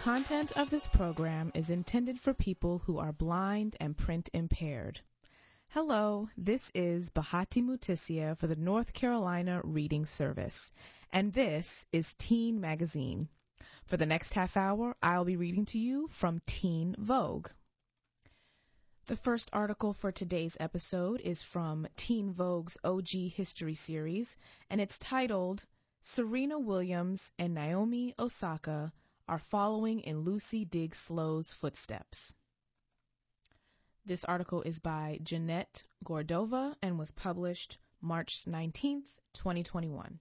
content of this program is intended for people who are blind and print impaired. Hello, this is Bahati Mutisia for the North Carolina Reading Service, and this is Teen Magazine. For the next half hour, I'll be reading to you from Teen Vogue. The first article for today's episode is from Teen Vogue's OG History series, and it's titled, Serena Williams and Naomi Osaka are following in Lucy Diggs Sloan's footsteps. This article is by Jeanette Gordova and was published March 19th, 2021.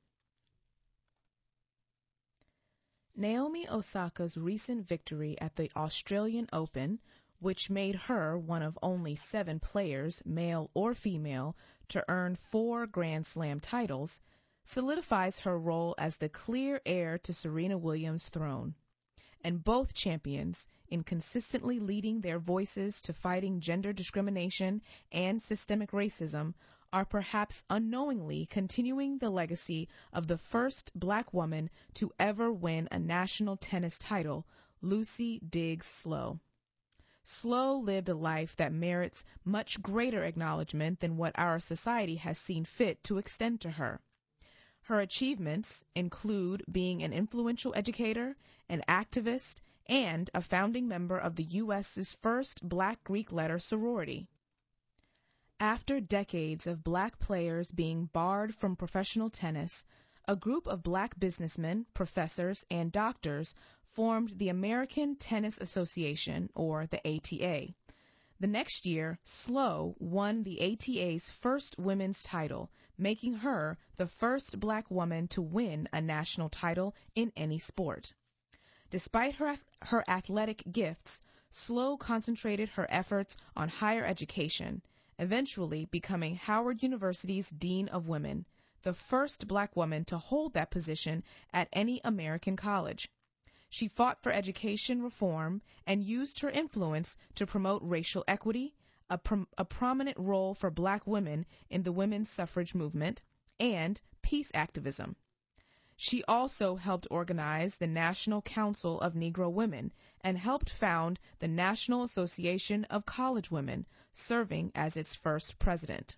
Naomi Osaka's recent victory at the Australian Open, which made her one of only 7 players, male or female, to earn 4 Grand Slam titles, solidifies her role as the clear heir to Serena Williams' throne. And both champions, in consistently leading their voices to fighting gender discrimination and systemic racism, are perhaps unknowingly continuing the legacy of the first black woman to ever win a national tennis title, Lucy Diggs Sloan. Sloan lived a life that merits much greater acknowledgement than what our society has seen fit to extend to her. Her achievements include being an influential educator, an activist, and a founding member of the U.S.'s first black Greek letter sorority. After decades of black players being barred from professional tennis, a group of black businessmen, professors, and doctors formed the American Tennis Association, or the ATA. The next year, Sloan won the ATA's first women's title, making her the first black woman to win a national title in any sport. Despite her athletic gifts, Sloan concentrated her efforts on higher education, eventually becoming Howard University's Dean of Women, the first black woman to hold that position at any American college. She fought for education reform and used her influence to promote racial equity, a prominent role for black women in the women's suffrage movement, and peace activism. She also helped organize the National Council of Negro Women and helped found the National Association of College Women, serving as its first president.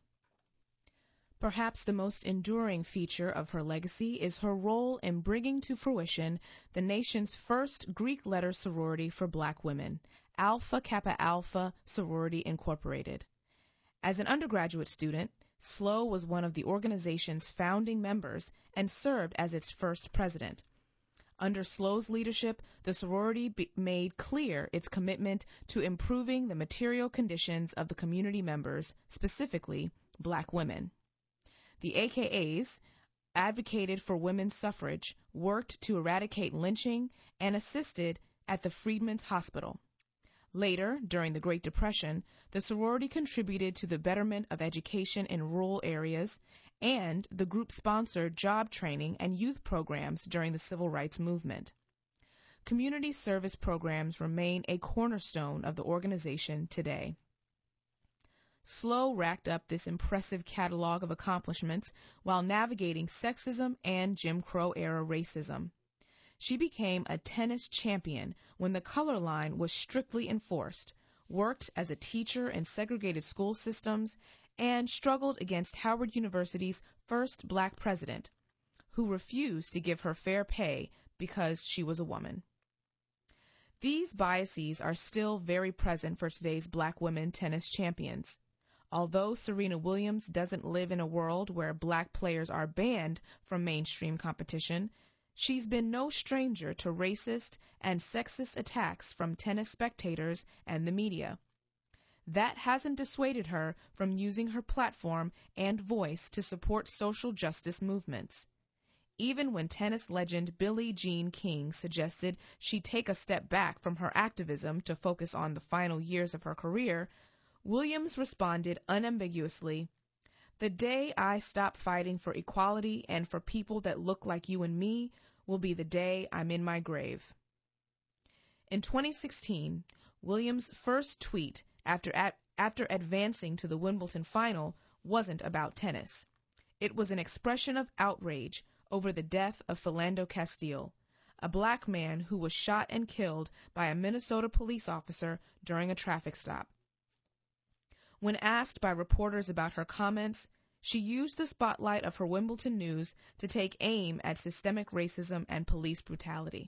Perhaps the most enduring feature of her legacy is her role in bringing to fruition the nation's first Greek letter sorority for black women, Alpha Kappa Alpha Sorority Incorporated. As an undergraduate student, Sloan was one of the organization's founding members and served as its first president. Under Sloan's leadership, the sorority made clear its commitment to improving the material conditions of the community members, specifically black women. The AKAs advocated for women's suffrage, worked to eradicate lynching, and assisted at the Freedmen's Hospital. Later, during the Great Depression, the sorority contributed to the betterment of education in rural areas, and the group sponsored job training and youth programs during the Civil Rights Movement. Community service programs remain a cornerstone of the organization today. Sloan racked up this impressive catalog of accomplishments while navigating sexism and Jim Crow-era racism. She became a tennis champion when the color line was strictly enforced, worked as a teacher in segregated school systems, and struggled against Howard University's first black president, who refused to give her fair pay because she was a woman. These biases are still very present for today's black women tennis champions. Although Serena Williams doesn't live in a world where black players are banned from mainstream competition, she's been no stranger to racist and sexist attacks from tennis spectators and the media. That hasn't dissuaded her from using her platform and voice to support social justice movements. Even when tennis legend Billie Jean King suggested she take a step back from her activism to focus on the final years of her career, Williams responded unambiguously, "The day I stop fighting for equality and for people that look like you and me will be the day I'm in my grave." In 2016, Williams' first tweet after advancing to the Wimbledon final wasn't about tennis. It was an expression of outrage over the death of Philando Castile, a black man who was shot and killed by a Minnesota police officer during a traffic stop. When asked by reporters about her comments, she used the spotlight of her Wimbledon news to take aim at systemic racism and police brutality.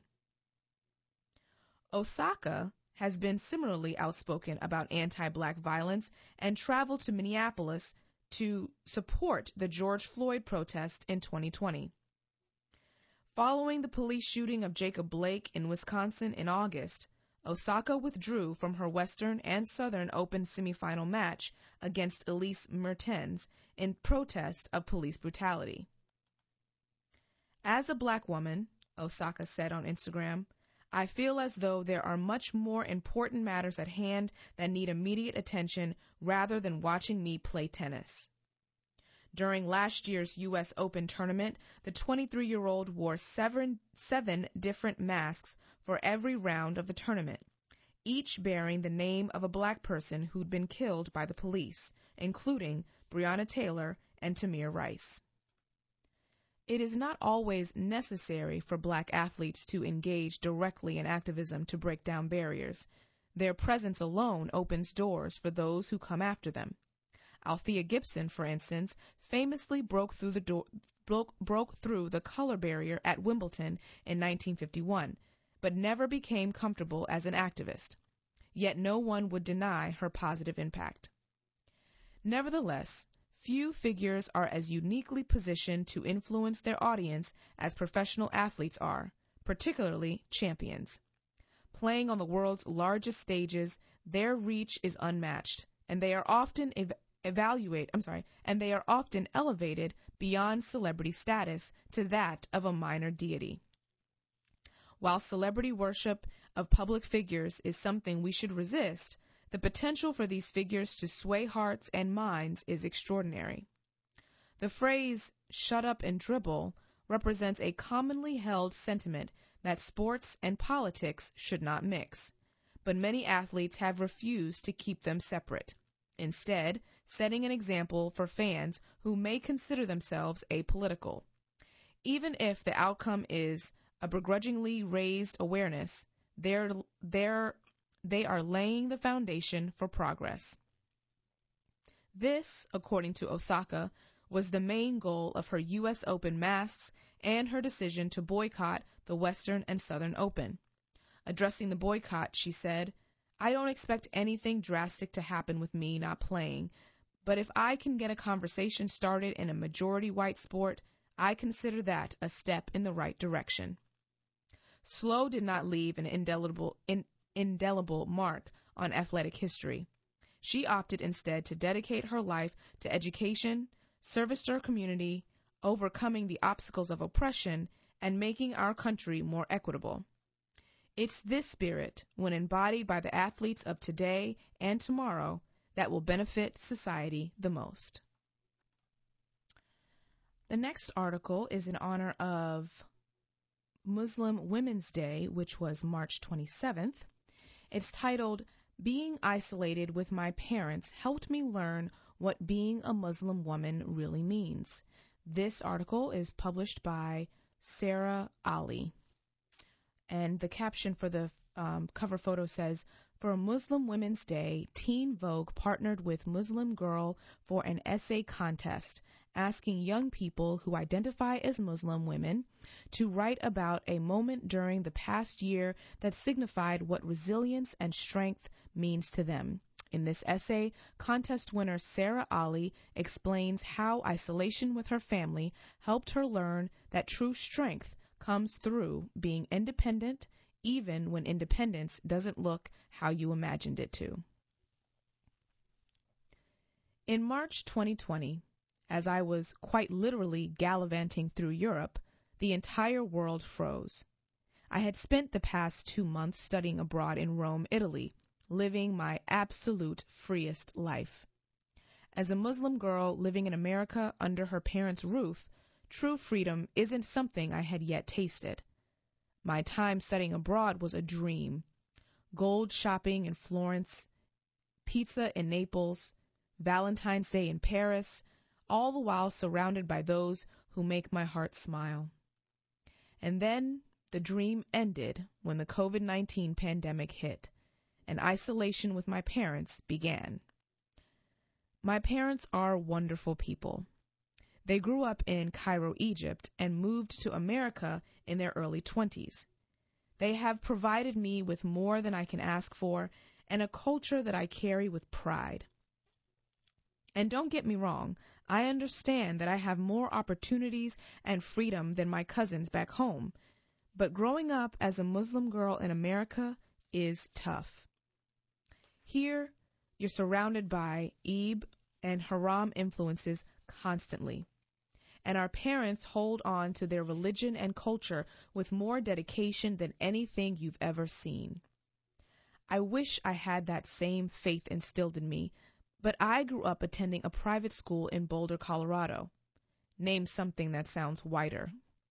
Osaka has been similarly outspoken about anti-black violence and traveled to Minneapolis to support the George Floyd protest in 2020. Following the police shooting of Jacob Blake in Wisconsin in August, Osaka withdrew from her Western and Southern Open semifinal match against Elise Mertens in protest of police brutality. As a black woman, Osaka said on Instagram, I feel as though there are much more important matters at hand that need immediate attention rather than watching me play tennis. During last year's U.S. Open tournament, the 23-year-old wore seven different masks for every round of the tournament, each bearing the name of a black person who'd been killed by the police, including Breonna Taylor and Tamir Rice. It is not always necessary for black athletes to engage directly in activism to break down barriers. Their presence alone opens doors for those who come after them. Althea Gibson, for instance, famously broke through the color barrier at Wimbledon in 1951, but never became comfortable as an activist. Yet no one would deny her positive impact. Nevertheless, few figures are as uniquely positioned to influence their audience as professional athletes are, particularly champions. Playing on the world's largest stages, their reach is unmatched, and they are often elevated beyond celebrity status to that of a minor deity. While celebrity worship of public figures is something we should resist, the potential for these figures to sway hearts and minds is extraordinary. The phrase, "shut up and dribble," represents a commonly held sentiment that sports and politics should not mix, but many athletes have refused to keep them separate, instead setting an example for fans who may consider themselves apolitical. Even if the outcome is a begrudgingly raised awareness, they are laying the foundation for progress. This, according to Osaka, was the main goal of her U.S. Open masks and her decision to boycott the Western and Southern Open. Addressing the boycott, she said, I don't expect anything drastic to happen with me not playing, but if I can get a conversation started in a majority white sport, I consider that a step in the right direction. Slow did not leave an indelible mark on athletic history. She opted instead to dedicate her life to education, service to her community, overcoming the obstacles of oppression, and making our country more equitable. It's this spirit, when embodied by the athletes of today and tomorrow, that will benefit society the most. The next article is in honor of Muslim Women's Day, which was March 27th. It's titled, Being Isolated with My Parents Helped Me Learn What Being a Muslim Woman Really Means. This article is published by Sarah Ali. And the caption for the cover photo says, For Muslim Women's Day, Teen Vogue partnered with Muslim Girl for an essay contest, asking young people who identify as Muslim women to write about a moment during the past year that signified what resilience and strength means to them. In this essay, contest winner Sarah Ali explains how isolation with her family helped her learn that true strength comes through being independent, even when independence doesn't look how you imagined it to. In March 2020, as I was quite literally gallivanting through Europe, the entire world froze. I had spent the past 2 months studying abroad in Rome, Italy, living my absolute freest life. As a Muslim girl living in America under her parents' roof, true freedom isn't something I had yet tasted. My time studying abroad was a dream. Gold shopping in Florence, pizza in Naples, Valentine's Day in Paris, all the while surrounded by those who make my heart smile. And then the dream ended when the COVID-19 pandemic hit, and isolation with my parents began. My parents are wonderful people. They grew up in Cairo, Egypt, and moved to America in their early 20s. They have provided me with more than I can ask for and a culture that I carry with pride. And don't get me wrong, I understand that I have more opportunities and freedom than my cousins back home, but growing up as a Muslim girl in America is tough. Here, you're surrounded by Eid and haram influences constantly, and our parents hold on to their religion and culture with more dedication than anything you've ever seen. I wish I had that same faith instilled in me, but I grew up attending a private school in Boulder, Colorado. Name something that sounds whiter.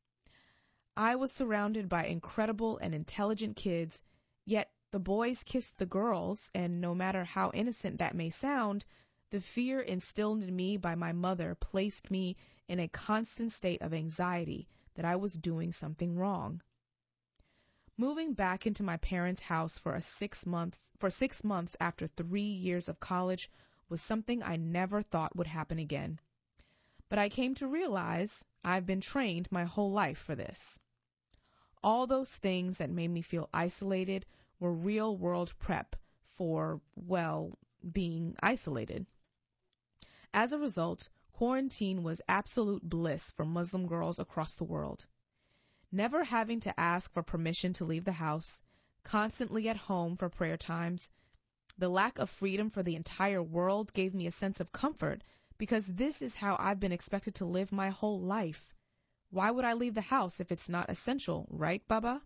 I was surrounded by incredible and intelligent kids, yet the boys kissed the girls, and no matter how innocent that may sound, the fear instilled in me by my mother placed me in a constant state of anxiety that I was doing something wrong. Moving back into my parents' house for 6 months after 3 years of college was something I never thought would happen again. But I came to realize I've been trained my whole life for this. All those things that made me feel isolated were real-world prep for, well, being isolated. As a result, quarantine was absolute bliss for Muslim girls across the world. Never having to ask for permission to leave the house, constantly at home for prayer times, the lack of freedom for the entire world gave me a sense of comfort because this is how I've been expected to live my whole life. Why would I leave the house if it's not essential, right, Baba?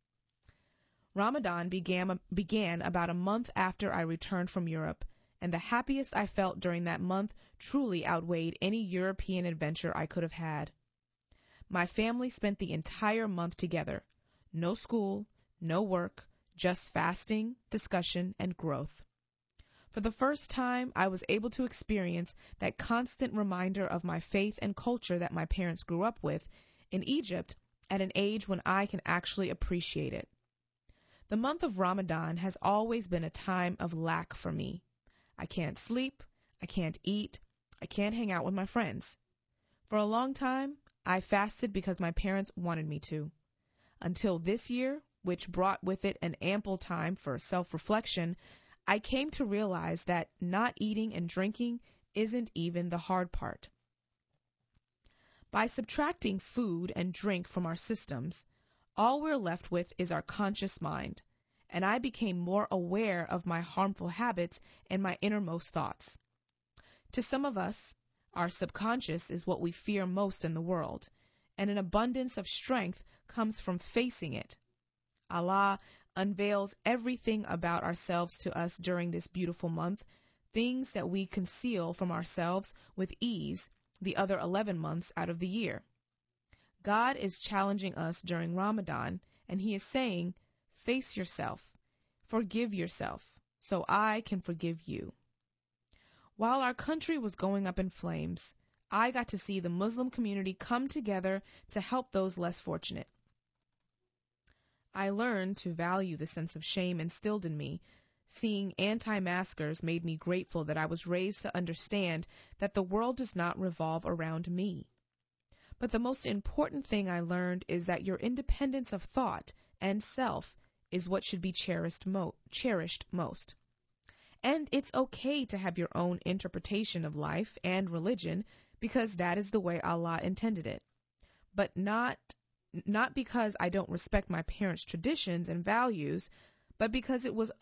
Ramadan began about a month after I returned from Europe, and the happiest I felt during that month truly outweighed any European adventure I could have had. My family spent the entire month together. No school, no work, just fasting, discussion, and growth. For the first time, I was able to experience that constant reminder of my faith and culture that my parents grew up with in Egypt at an age when I can actually appreciate it. The month of Ramadan has always been a time of lack for me. I can't sleep, I can't eat, I can't hang out with my friends. For a long time, I fasted because my parents wanted me to. Until this year, which brought with it an ample time for self-reflection, I came to realize that not eating and drinking isn't even the hard part. By subtracting food and drink from our systems, all we're left with is our conscious mind, and I became more aware of my harmful habits and my innermost thoughts. To some of us, our subconscious is what we fear most in the world, and an abundance of strength comes from facing it. Allah unveils everything about ourselves to us during this beautiful month, things that we conceal from ourselves with ease the other 11 months out of the year. God is challenging us during Ramadan, and He is saying, face yourself, forgive yourself, so I can forgive you. While our country was going up in flames, I got to see the Muslim community come together to help those less fortunate. I learned to value the sense of shame instilled in me. Seeing anti-maskers made me grateful that I was raised to understand that the world does not revolve around me. But the most important thing I learned is that your independence of thought and self is what should be cherished most. And it's okay to have your own interpretation of life and religion because that is the way Allah intended it. But not because I don't respect my parents' traditions and values, but because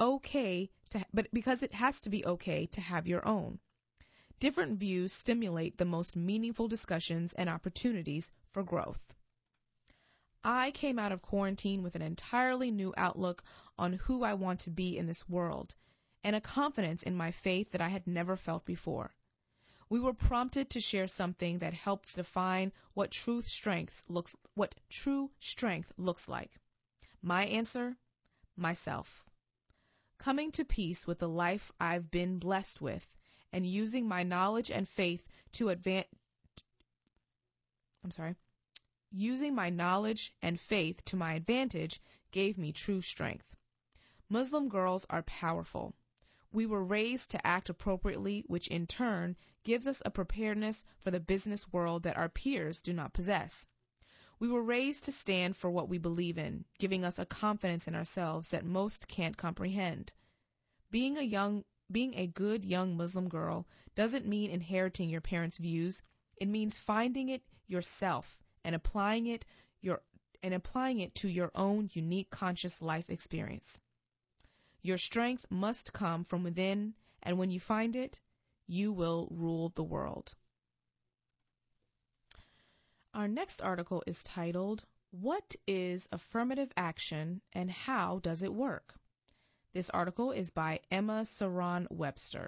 it has to be okay to have your own. Different views stimulate the most meaningful discussions and opportunities for growth. I came out of quarantine with an entirely new outlook on who I want to be in this world, and a confidence in my faith that I had never felt before. We were prompted to share something that helps define what true strength looks like. My answer? Myself. Coming to peace with the life I've been blessed with and using my knowledge and faith to using my knowledge and faith to my advantage gave me true strength. Muslim girls are powerful. We were raised to act appropriately, which in turn gives us a preparedness for the business world that our peers do not possess. We were raised to stand for what we believe in, giving us a confidence in ourselves that most can't comprehend. Being a good young Muslim girl doesn't mean inheriting your parents' views. It means finding it yourself and applying it to your own unique conscious life experience. Your strength must come from within, and when you find it, you will rule the world. Our next article is titled, What is Affirmative Action and How Does It Work? This article is by Emma Saran Webster.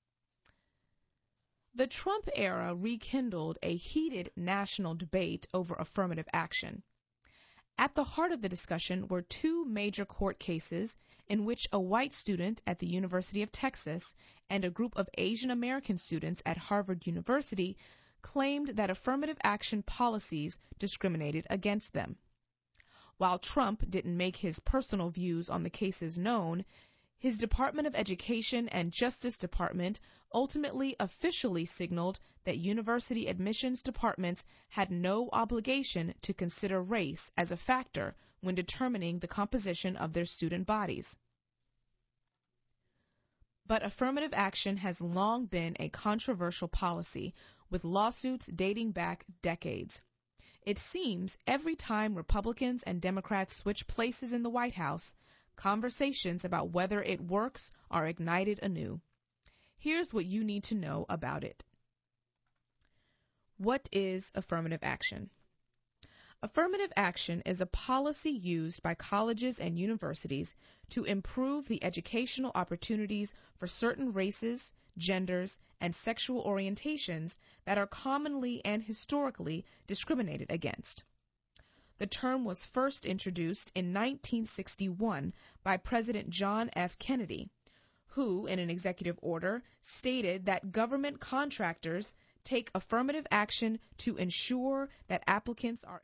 The Trump era rekindled a heated national debate over affirmative action. At the heart of the discussion were two major court cases in which a white student at the University of Texas and a group of Asian American students at Harvard University claimed that affirmative action policies discriminated against them. While Trump didn't make his personal views on the cases known, his Department of Education and Justice Department ultimately officially signaled that university admissions departments had no obligation to consider race as a factor when determining the composition of their student bodies. But affirmative action has long been a controversial policy, with lawsuits dating back decades. It seems every time Republicans and Democrats switch places in the White House, conversations about whether it works are ignited anew. Here's what you need to know about it. What is affirmative action? Affirmative action is a policy used by colleges and universities to improve the educational opportunities for certain races, genders, and sexual orientations that are commonly and historically discriminated against. The term was first introduced in 1961 by President John F. Kennedy, who, in an executive order, stated that government contractors take affirmative action to ensure that applicants are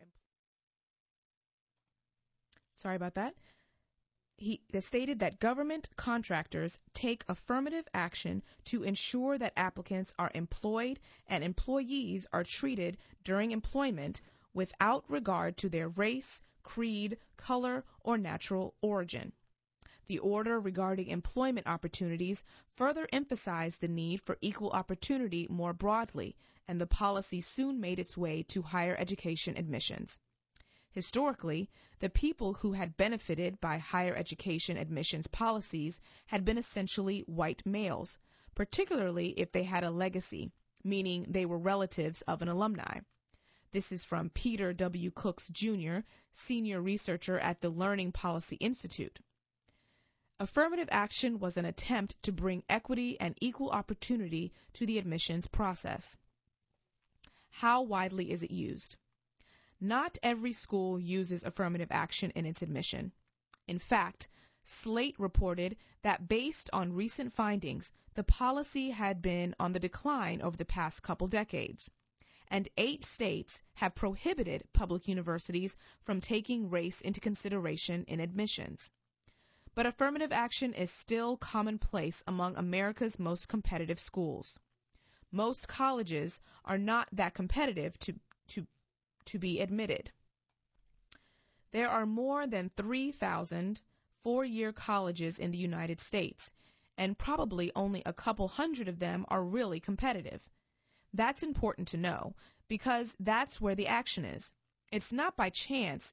He stated that government contractors take affirmative action to ensure that applicants are employed and employees are treated during employment without regard to their race, creed, color, or natural origin. The order regarding employment opportunities further emphasized the need for equal opportunity more broadly, and the policy soon made its way to higher education admissions. Historically, the people who had benefited by higher education admissions policies had been essentially white males, particularly if they had a legacy, meaning they were relatives of an alumni. This is from Peter W. Cooks, Jr., senior researcher at the Learning Policy Institute. Affirmative action was an attempt to bring equity and equal opportunity to the admissions process. How widely is it used? Not every school uses affirmative action in its admission. In fact, Slate reported that based on recent findings, the policy had been on the decline over the past couple decades, and 8 states have prohibited public universities from taking race into consideration in admissions. But affirmative action is still commonplace among America's most competitive schools. Most colleges are not that competitive to be admitted. There are more than 3,000 four-year colleges in the United States, and probably only a couple hundred of them are really competitive. That's important to know, because that's where the action is. It's not by chance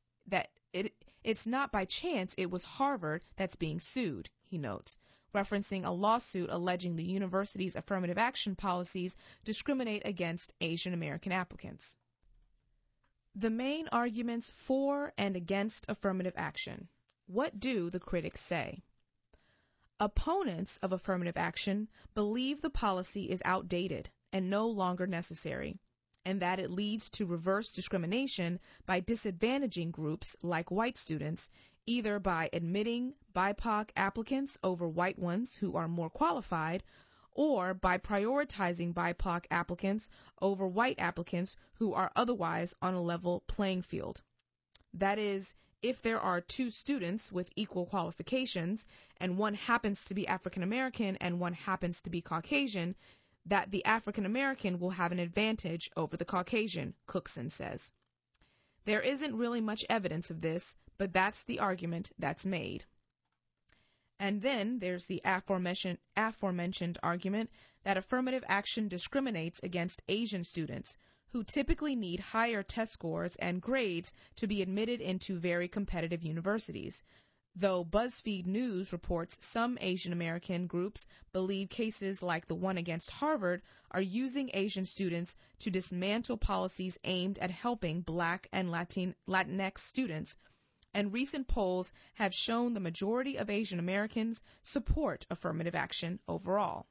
it was Harvard that's being sued, he notes, referencing a lawsuit alleging the university's affirmative action policies discriminate against Asian American applicants. The main arguments for and against affirmative action. What do the critics say? Opponents of affirmative action believe the policy is outdated and no longer necessary, and that it leads to reverse discrimination by disadvantaging groups like white students, either by admitting BIPOC applicants over white ones who are more qualified, or by prioritizing BIPOC applicants over white applicants who are otherwise on a level playing field. That is, if there are two students with equal qualifications and one happens to be African American and one happens to be Caucasian, that the African American will have an advantage over the Caucasian, Cookson says. There isn't really much evidence of this, but that's the argument that's made. And then there's the aforementioned argument that affirmative action discriminates against Asian students, who typically need higher test scores and grades to be admitted into very competitive universities, though BuzzFeed News reports some Asian American groups believe cases like the one against Harvard are using Asian students to dismantle policies aimed at helping Black and Latinx students, and recent polls have shown the majority of Asian Americans support affirmative action overall.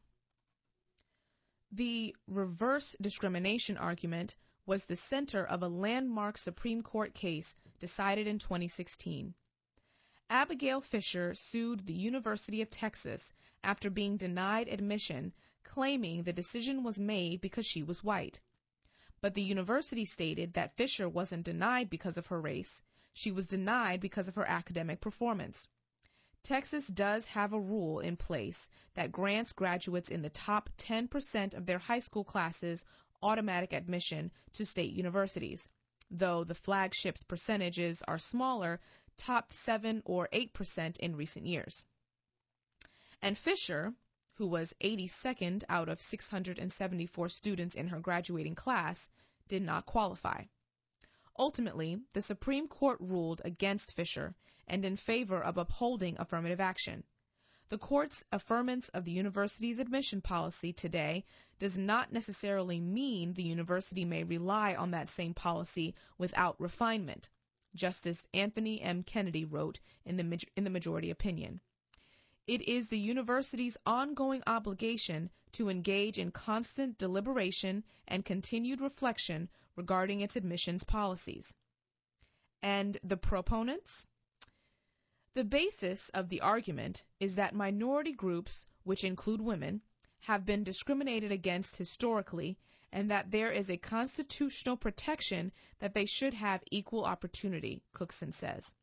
The reverse discrimination argument was the center of a landmark Supreme Court case decided in 2016. Abigail Fisher sued the University of Texas after being denied admission, claiming the decision was made because she was white. But the university stated that Fisher wasn't denied because of her race. She was denied because of her academic performance. Texas does have a rule in place that grants graduates in the top 10% of their high school classes automatic admission to state universities, though the flagship's percentages are smaller, topped 7 or 8% in recent years. And Fisher, who was 82nd out of 674 students in her graduating class, did not qualify. Ultimately, the Supreme Court ruled against Fisher and in favor of upholding affirmative action. The court's affirmance of the university's admission policy today does not necessarily mean the university may rely on that same policy without refinement, Justice Anthony M. Kennedy wrote in the majority opinion. It is the university's ongoing obligation to engage in constant deliberation and continued reflection regarding its admissions policies. And the proponents? The basis of the argument is that minority groups, which include women, have been discriminated against historically, and that there is a constitutional protection that they should have equal opportunity, Cookson says.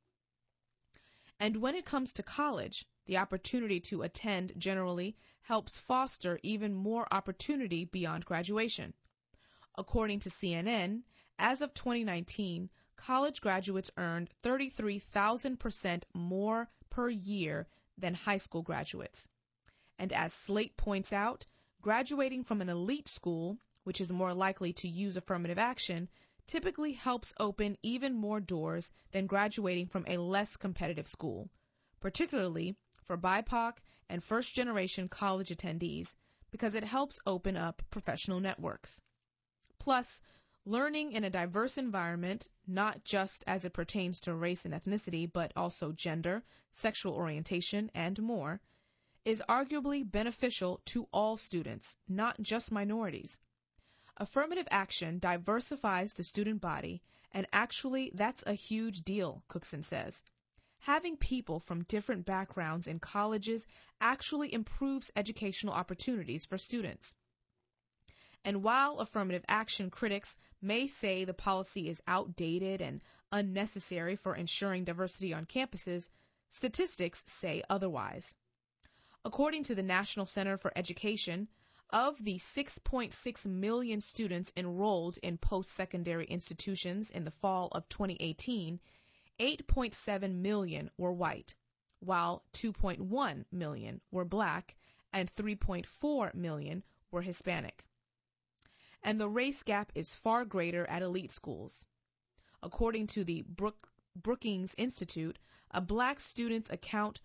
And when it comes to college, the opportunity to attend generally helps foster even more opportunity beyond graduation. According to CNN, as of 2019, college graduates earned 33,000% more per year than high school graduates. And as Slate points out, graduating from an elite school, which is more likely to use affirmative action, typically helps open even more doors than graduating from a less competitive school, particularly for BIPOC and first-generation college attendees, because it helps open up professional networks. Plus, learning in a diverse environment, not just as it pertains to race and ethnicity, but also gender, sexual orientation, and more, is arguably beneficial to all students, not just minorities. Affirmative action diversifies the student body, and actually that's a huge deal, Cookson says. Having people from different backgrounds in colleges actually improves educational opportunities for students. And while affirmative action critics may say the policy is outdated and unnecessary for ensuring diversity on campuses, statistics say otherwise. According to the National Center for Education, of the 6.6 million students enrolled in post-secondary institutions in the fall of 2018, 8.7 million were white, while 2.1 million were Black and 3.4 million were Hispanic. And the race gap is far greater at elite schools. According to the Brookings Institute, Black students account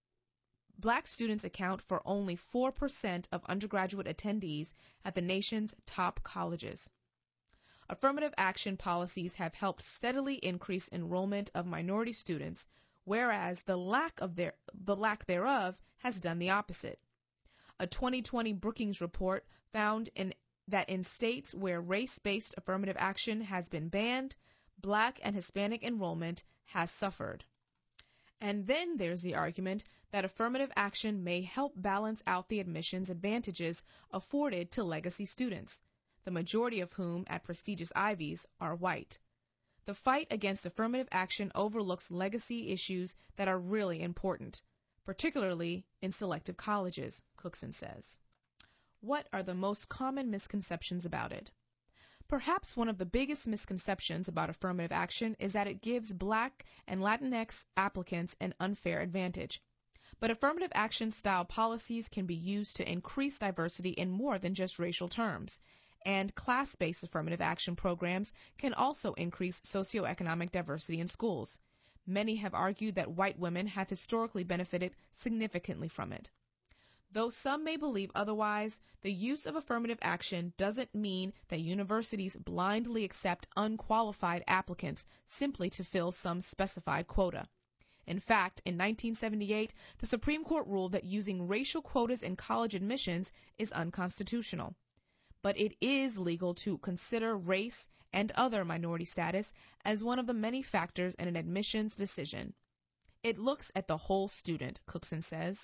for only 4% of undergraduate attendees at the nation's top colleges. Affirmative action policies have helped steadily increase enrollment of minority students, whereas the lack thereof has done the opposite. A 2020 Brookings report found that in states where race-based affirmative action has been banned, Black and Hispanic enrollment has suffered. And then there's the argument that affirmative action may help balance out the admissions advantages afforded to legacy students, the majority of whom at prestigious Ivies are white. The fight against affirmative action overlooks legacy issues that are really important, particularly in selective colleges, Cookson says. What are the most common misconceptions about it? Perhaps one of the biggest misconceptions about affirmative action is that it gives Black and Latinx applicants an unfair advantage. But affirmative action style policies can be used to increase diversity in more than just racial terms. And class-based affirmative action programs can also increase socioeconomic diversity in schools. Many have argued that white women have historically benefited significantly from it. Though some may believe otherwise, the use of affirmative action doesn't mean that universities blindly accept unqualified applicants simply to fill some specified quota. In fact, in 1978, the Supreme Court ruled that using racial quotas in college admissions is unconstitutional. But it is legal to consider race and other minority status as one of the many factors in an admissions decision. It looks at the whole student, Cookson says.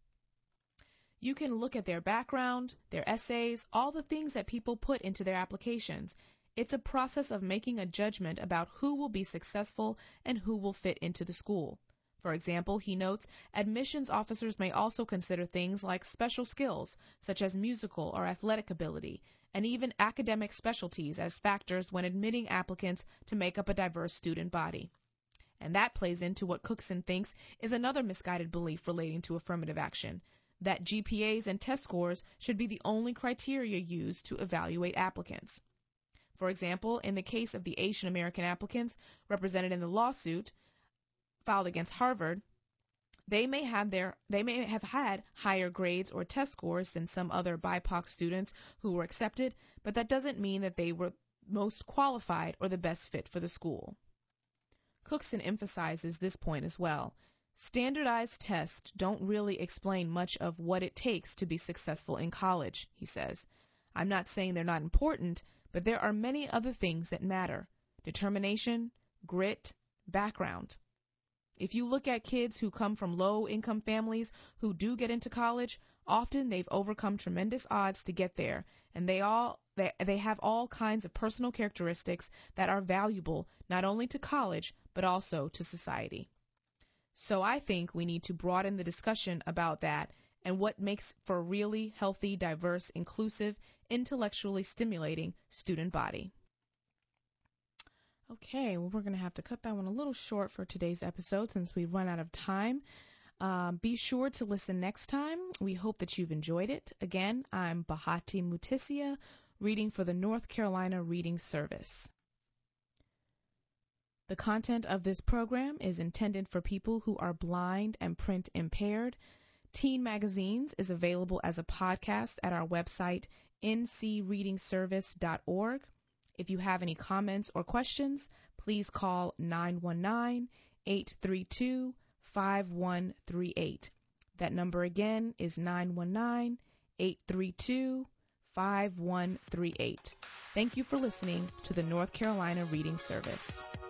You can look at their background, their essays, all the things that people put into their applications. It's a process of making a judgment about who will be successful and who will fit into the school. For example, he notes, admissions officers may also consider things like special skills, such as musical or athletic ability, and even academic specialties as factors when admitting applicants to make up a diverse student body. And that plays into what Cookson thinks is another misguided belief relating to affirmative action, that GPAs and test scores should be the only criteria used to evaluate applicants. For example, in the case of the Asian American applicants represented in the lawsuit filed against Harvard, they may have had higher grades or test scores than some other BIPOC students who were accepted, but that doesn't mean that they were most qualified or the best fit for the school. Cookson emphasizes this point as well. Standardized tests don't really explain much of what it takes to be successful in college, he says. I'm not saying they're not important, but there are many other things that matter. Determination, grit, background. If you look at kids who come from low-income families who do get into college, often they've overcome tremendous odds to get there, and they have all kinds of personal characteristics that are valuable not only to college, but also to society. So I think we need to broaden the discussion about that and what makes for a really healthy, diverse, inclusive, intellectually stimulating student body. Okay, well, we're going to have to cut that one a little short for today's episode since we've run out of time. Be sure to listen next time. We hope that you've enjoyed it. Again, I'm Bahati Mutisia, reading for the North Carolina Reading Service. The content of this program is intended for people who are blind and print impaired. Teen Magazines is available as a podcast at our website, ncreadingservice.org. If you have any comments or questions, please call 919-832-5138. That number again is 919-832-5138. Thank you for listening to the North Carolina Reading Service.